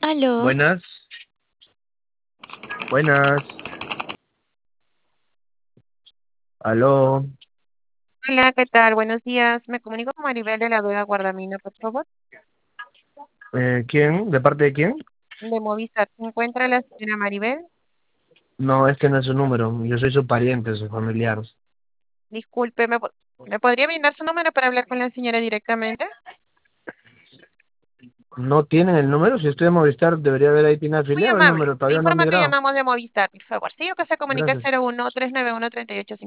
Aló, Buenas, buenas, aló. hola, ¿qué tal? Buenos días. Me comunico con Maribel de la Vega Guardamino, por favor, ¿Quién? ¿De parte de quién? de Movistar. ¿Se encuentra la señora Maribel? No, este no es su número. Yo soy su pariente, su familiar. Disculpe, ¿me podría brindar su número para hablar con la señora directamente? ¿No tienen el número? Si estoy a Movistar, debería haber ahí tiene Muy afiliado el amable. número. Le Todavía no ha informa que migrado. llamamos de Movistar, por favor. Sí, o que se comunica al Gracias. 01 391 38